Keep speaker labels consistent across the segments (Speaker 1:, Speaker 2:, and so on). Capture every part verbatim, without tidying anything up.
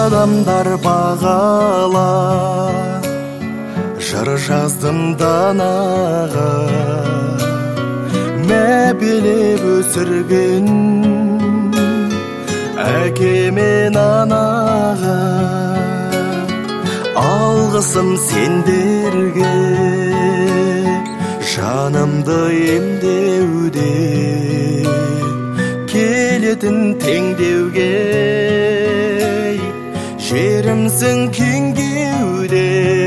Speaker 1: адамдар бағала, жыр жаздым данаға, мә билеп өсірген әке мен анаға. Алғысым сендерге, жанымды емдеуде, келетін теңдеуге. Жерімсің кеңдеуде,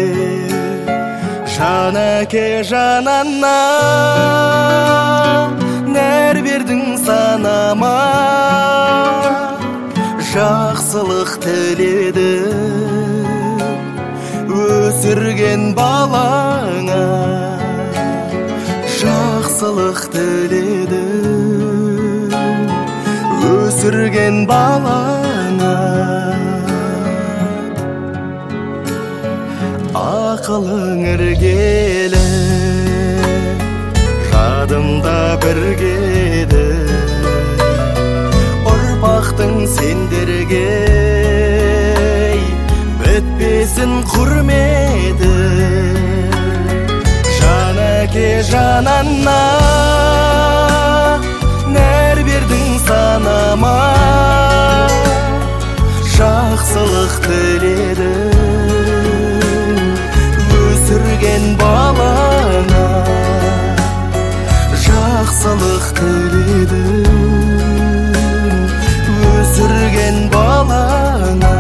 Speaker 1: жан әке жан ана, нәр бердің санама. Жақсылық тіледім өсірген балаңа, жақсылық тіледім өсірген балаңа. Ақылың іргелі, жадымда біргеді, ұрпақтың сендерге бітпесін құрметі. Жан әке жан ана, нәр бердің санама. Жақсылық тіледім өсірген балаңа, жақсылық тіледім өсірген балаңа.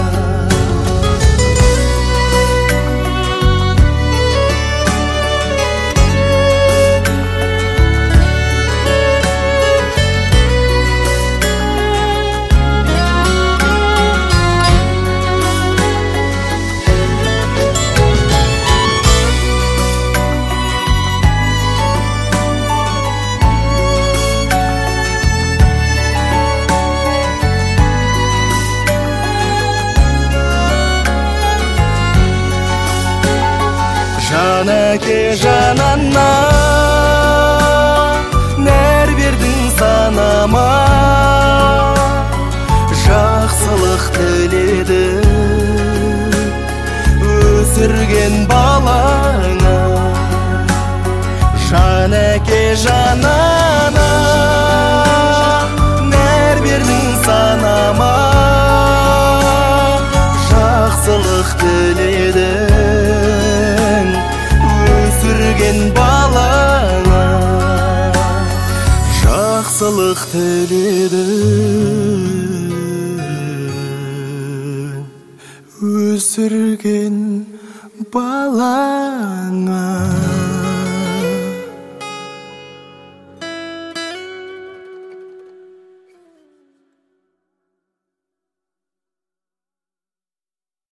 Speaker 1: Жан әке жан ана, нәр бердің санама. Жақсылық тіледім өсірген балаңа. Жан әке жан ана, нәр бердің санама. Жақсылық тіледім өсірген балаңа, жақсылық тіледім өсірген балаңа.